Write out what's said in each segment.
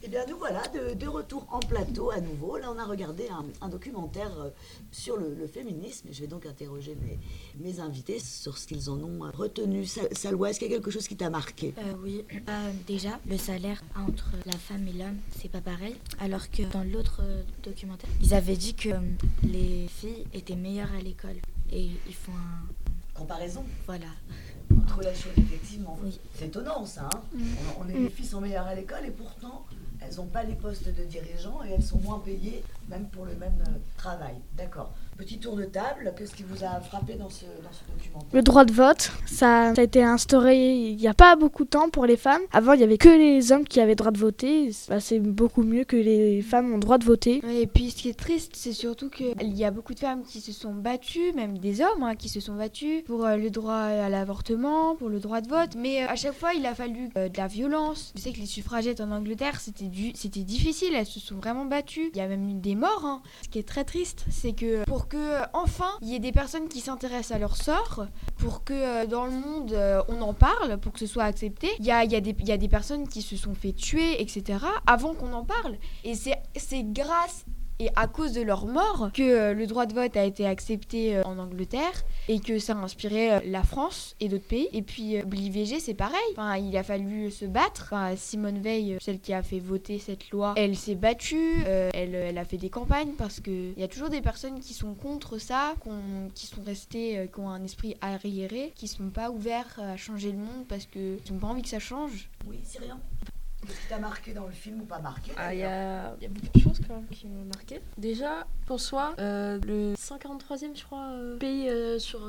Eh bien, nous voilà de retour en plateau à nouveau. Là, on a regardé un documentaire sur le féminisme. Je vais donc interroger mes invités sur ce qu'ils en ont retenu. Salwa, est-ce qu'il y a quelque chose qui t'a marqué? Oui, déjà, le salaire entre la femme et l'homme, c'est pas pareil. Alors que dans l'autre documentaire, ils avaient dit que les filles étaient meilleures à l'école. Et ils font Comparaison Voilà. entre les choses, effectivement. Oui. C'est étonnant, ça. Les filles sont meilleures à l'école et pourtant, elles n'ont pas les postes de dirigeants et elles sont moins payées, même pour le même travail. D'accord. Petit tour de table, qu'est-ce qui vous a frappé dans ce documentaire? Le droit de vote, ça a été instauré il n'y a pas beaucoup de temps pour les femmes. Avant, il n'y avait que les hommes qui avaient le droit de voter. C'est beaucoup mieux que les femmes ont le droit de voter. Et puis ce qui est triste, c'est surtout qu'il y a beaucoup de femmes qui se sont battues, même des hommes qui se sont battus pour le droit à l'avortement, pour le droit de vote. Mais à chaque fois, il a fallu de la violence. Je sais que les suffragettes en Angleterre, c'était difficile, elles se sont vraiment battues. Il y a même eu des morts. Ce qui est très triste, c'est que pour que enfin il y ait des personnes qui s'intéressent à leur sort, pour que dans le monde on en parle, pour que ce soit accepté, il y a des personnes qui se sont fait tuer, etc. avant qu'on en parle. Et c'est grâce et à cause de leur mort que le droit de vote a été accepté en Angleterre et que ça a inspiré la France et d'autres pays. Et puis l'IVG, c'est pareil. Enfin, il a fallu se battre. Enfin, Simone Veil, celle qui a fait voter cette loi, elle s'est battue. Elle a fait des campagnes parce qu'il y a toujours des personnes qui sont contre ça, qui sont restées, qui ont un esprit arriéré, qui ne sont pas ouverts à changer le monde parce qu'ils n'ont pas envie que ça change. Oui, c'est rien. Qu'est-ce qui t'a marqué dans le film ou pas marqué? Il y a beaucoup de choses quand même qui m'ont marqué. Déjà, pour soi, le 143e, je crois, pays sur...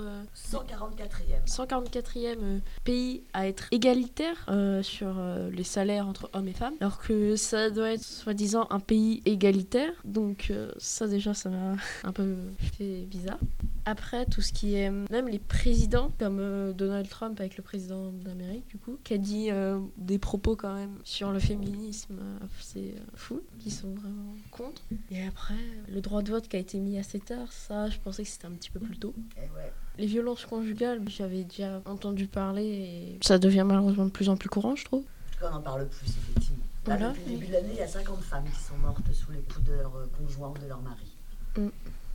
144e. 144e pays à être égalitaire sur les salaires entre hommes et femmes, alors que ça doit être soi-disant un pays égalitaire. Donc ça déjà, ça m'a un peu fait bizarre. Après, tout ce qui est... Même les présidents, comme Donald Trump avec le président d'Amérique, du coup, qui a dit des propos quand même sur le féminisme, c'est fou, qui sont vraiment contre. Et après, le droit de vote qui a été mis assez tard, ça, je pensais que c'était un petit peu plus tôt. Ouais. Les violences conjugales, j'avais déjà entendu parler et ça devient malheureusement de plus en plus courant, je trouve. On en parle plus, effectivement. Là, Voilà. depuis le début de l'année, il y a 50 femmes qui sont mortes sous les coups de leur conjoint ou de leur mari.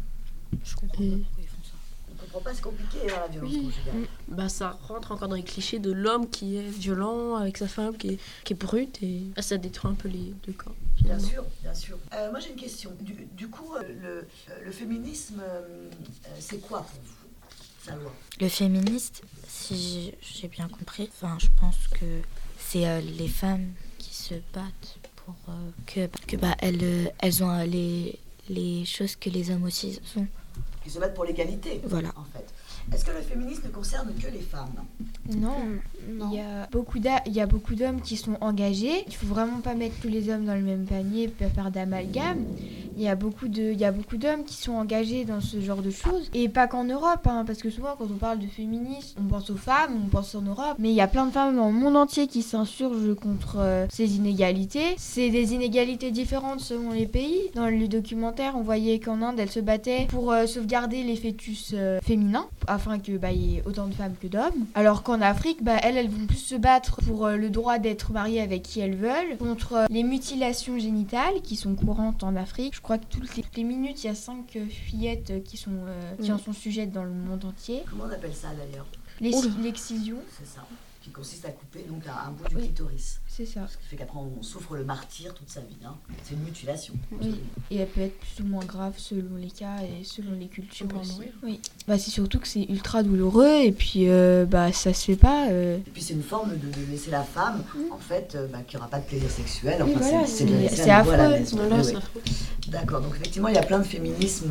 Je comprends pas pourquoi ils font ça. On comprend pas, c'est compliqué, la violence conjugale. Bah, ça rentre encore dans les clichés de l'homme qui est violent avec sa femme, qui est brute, et ça détruit un peu les deux corps. Bien sûr, bien sûr. Moi, j'ai une question. Du coup, le féminisme, c'est quoi pour vous, Salwa? Le féministe, si j'ai bien compris, je pense que c'est les femmes qui se battent pour que elles ont les choses que les hommes aussi ont. Qui se battent pour l'égalité, Voilà. en fait. Est-ce que le féminisme ne concerne que les femmes? Non. Il y a beaucoup d'hommes qui sont engagés. Il faut vraiment pas mettre tous les hommes dans le même panier, pas faire d'amalgame. Il y a beaucoup d'hommes qui sont engagés dans ce genre de choses. Et pas qu'en Europe, parce que souvent quand on parle de féminisme, on pense aux femmes, on pense en Europe. Mais il y a plein de femmes dans le monde entier qui s'insurgent contre ces inégalités. C'est des inégalités différentes selon les pays. Dans le documentaire, on voyait qu'en Inde, elles se battaient pour sauvegarder les fœtus féminins, afin qu'il y ait autant de femmes que d'hommes. Alors qu'en Afrique, elles vont plus se battre pour le droit d'être mariées avec qui elles veulent, contre les mutilations génitales qui sont courantes en Afrique. Je crois que toutes les minutes, il y a 5 fillettes qui en sont sujettes dans le monde entier. Comment on appelle ça, d'ailleurs? L'excision. C'est ça. Qui consiste à couper donc un bout du clitoris. C'est ça. Ce qui fait qu'après, on souffre le martyre toute sa vie. C'est une mutilation. Oui. Et elle peut être plus ou moins grave selon les cas et selon les cultures. On peut en aussi. mourir. Oui. C'est surtout que c'est ultra douloureux et puis ça se fait pas. Et puis c'est une forme de laisser la femme, en fait, qui n'aura pas de plaisir sexuel. Oui, Enfin, voilà, c'est de la laisser c'est à nouveau à la affreux. maison. Voilà, Oui, c'est oui. affreux. D'accord, donc effectivement, il y a plein de féminismes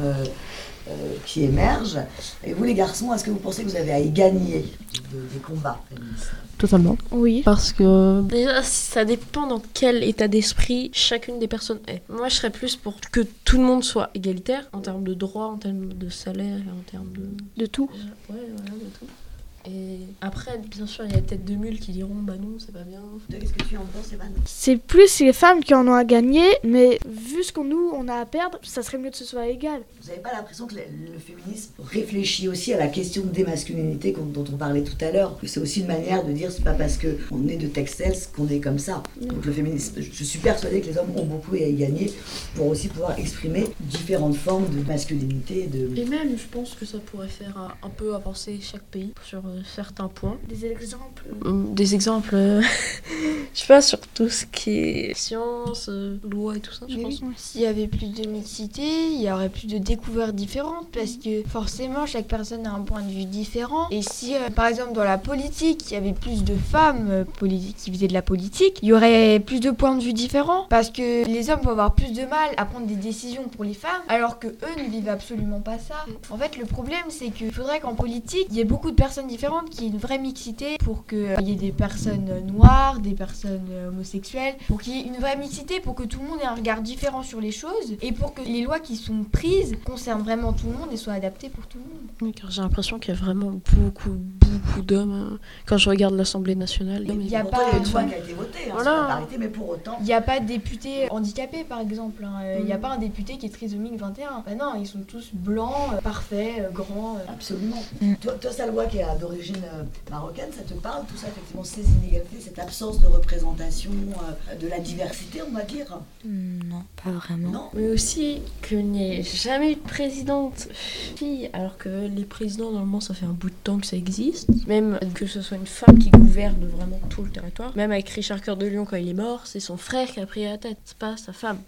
qui émergent. Et vous, les garçons, est-ce que vous pensez que vous avez à y gagner des combats féministes? Totalement. Oui. Parce que déjà, ça dépend dans quel état d'esprit chacune des personnes est. Moi, je serais plus pour que tout le monde soit égalitaire en termes de droits, en termes de salaire, en termes de... De tout. Ouais, voilà, de tout. Et après, bien sûr, il y a peut-être 2000 qui diront bah non, c'est pas bien. Qu'est-ce que tu en penses, Evan? C'est plus les femmes qui en ont à gagner, mais vu ce qu'on nous on a à perdre, ça serait mieux que ce soit égal. Vous n'avez pas l'impression que le féminisme réfléchit aussi à la question des masculinités dont on parlait tout à l'heure, que c'est aussi une manière de dire c'est pas parce qu'on est de Texels qu'on est comme ça. Donc le féminisme, je suis persuadée que les hommes ont beaucoup à y gagner pour aussi pouvoir exprimer différentes formes de masculinité. Et même, je pense que ça pourrait faire un peu avancer chaque pays sur certains points. Des exemples. Des exemples, je sais pas, sur tout ce qui est science, loi et tout ça, je Mais pense. oui, s'il y avait plus de mixité, il y aurait plus de découvertes différentes parce que forcément chaque personne a un point de vue différent. Et si par exemple dans la politique, il y avait plus de femmes politiques qui faisaient de la politique, il y aurait plus de points de vue différents parce que les hommes vont avoir plus de mal à prendre des décisions pour les femmes alors que eux ne vivent absolument pas ça. En fait, le problème c'est qu'il faudrait qu'en politique, il y ait beaucoup de personnes différentes, qu'il y ait une vraie mixité pour qu'il y ait des personnes noires, des personnes homosexuelles, pour qu'il y ait une vraie mixité, pour que tout le monde ait un regard différent sur les choses et pour que les lois qui sont prises concernent vraiment tout le monde et soient adaptées pour tout le monde. Oui, car j'ai l'impression qu'il y a vraiment beaucoup d'hommes. Quand je regarde l'Assemblée nationale, Il y a Pourtant, pas il y a une de loi qui a été votée sur Voilà. la parité, mais pour autant... Il n'y a pas de député handicapé par exemple, hein. Il n'y a pas un député qui est trisomique 21. Bah non, ils sont tous blancs, parfaits, grands. Absolument. Toi, Salwa, qui est d'origine marocaine, ça te parle tout ça, effectivement, ces inégalités, cette absence de représentation, de la diversité, on va dire? Non, pas vraiment. Non. mais aussi qu'il n'y ait jamais eu de présidente fille, alors que les présidents, normalement, ça fait un bout de temps que ça existe. Même que ce soit une femme qui gouverne vraiment tout le territoire. Même avec Richard Cœur de Lion, quand il est mort, c'est son frère qui a pris la tête, c'est pas sa femme.